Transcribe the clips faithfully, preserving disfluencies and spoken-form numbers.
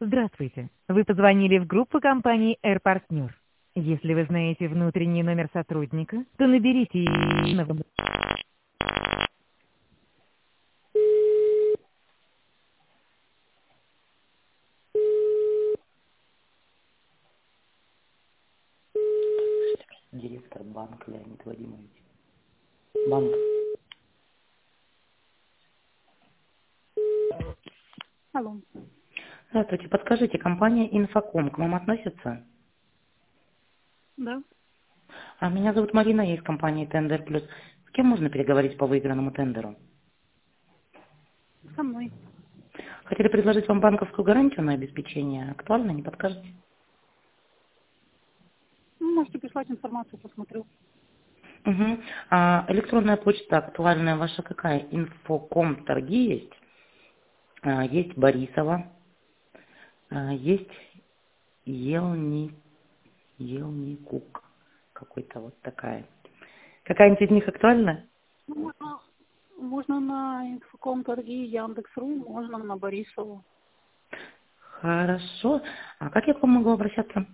Здравствуйте. Вы позвонили в группу компании AirPartner. Если вы знаете внутренний номер сотрудника, то наберите и... Директор банка Леонид Владимирович. Банк. Алло. Здравствуйте, подскажите, компания Инфоком к вам относится? Да, А меня зовут Марина, я из компании Тендер Плюс. С кем можно переговорить по выигранному тендеру? со мной. Хотели предложить вам банковскую гарантию на обеспечение. Актуально, не подскажете? Ну, можете прислать информацию, посмотрю. Угу. А электронная почта актуальная ваша какая? Инфоком торги есть? А, есть Борисова. А, есть Елни... Елникук. Какой-то вот такая. Какая-нибудь из них актуальна? Ну, можно, можно на инфоком торги Яндекс.ру, можно на Борисову. Хорошо. А как я к вам могу обращаться?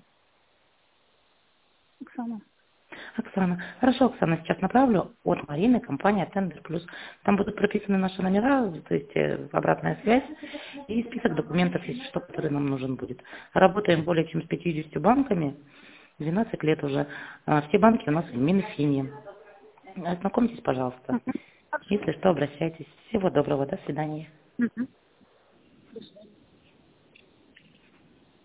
Оксана. Оксана. Хорошо, Оксана, сейчас направлю от Марины, компания Тендер Плюс. Там будут прописаны наши номера, то есть э, обратная связь и список документов, если что, который нам нужен будет. Работаем более чем с пятьюдесятью банками, двенадцать лет уже. А все банки у нас в Минфине. Ознакомьтесь, пожалуйста. Мгм. Хорошо. Если что, обращайтесь. Всего доброго, до свидания. Мгм. До свидания.